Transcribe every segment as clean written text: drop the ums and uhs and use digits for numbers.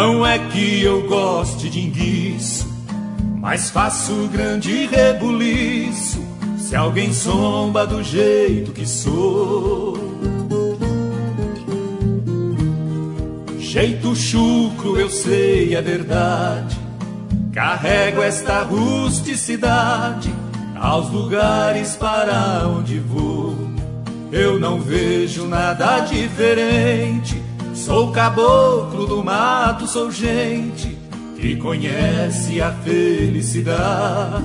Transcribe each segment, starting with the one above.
Não é que eu goste de enguiço, mas faço grande rebuliço se alguém zomba do jeito que sou. Jeito chucro, eu sei, é verdade. Carrego esta rusticidade aos lugares para onde vou. Eu não vejo nada diferente. Sou caboclo do mato, sou gente que conhece a felicidade.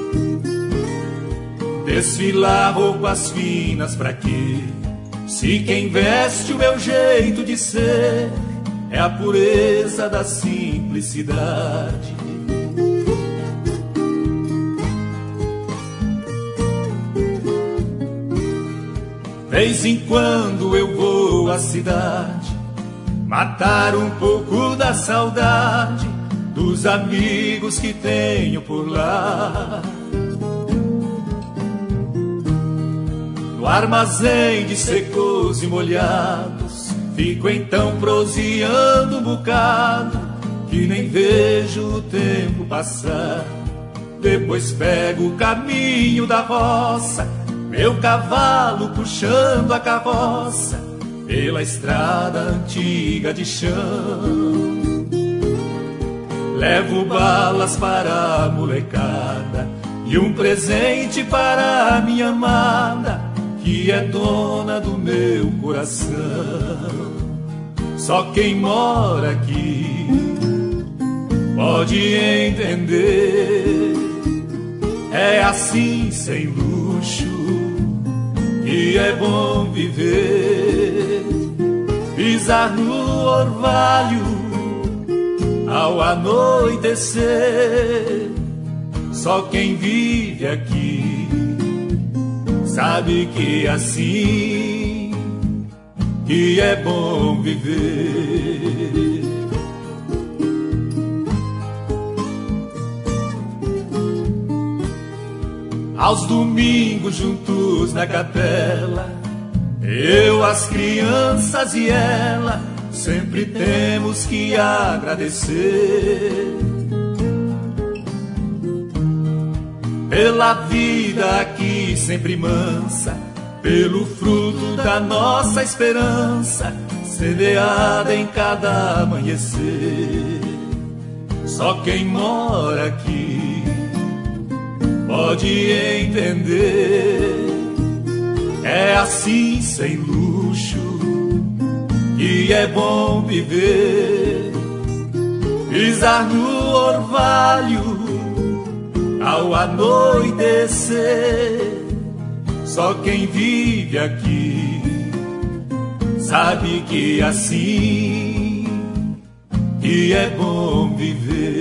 Desfilar roupas finas pra quê? Se quem veste o meu jeito de ser é a pureza da simplicidade. Vez em quando eu vou à cidade matar um pouco da saudade dos amigos que tenho por lá. No armazém de secos e molhados fico então proseando um bocado, que nem vejo o tempo passar. Depois pego o caminho da roça, meu cavalo puxando a carroça pela estrada antiga de chão. Levo balas para a molecada e um presente para a minha amada, que é dona do meu coração. Só quem mora aqui pode entender. É assim, sem luxo, que é bom viver. Pisar no orvalho ao anoitecer. Só quem vive aqui sabe que é assim que é bom viver. Aos domingos juntos na capela, eu, as crianças e ela, sempre temos que agradecer pela vida aqui sempre mansa, pelo fruto da nossa esperança, semeada em cada amanhecer. Só quem mora aqui pode entender. É assim, sem luxo, que é bom viver. Pisar no orvalho ao anoitecer. Só quem vive aqui sabe que é assim que é bom viver.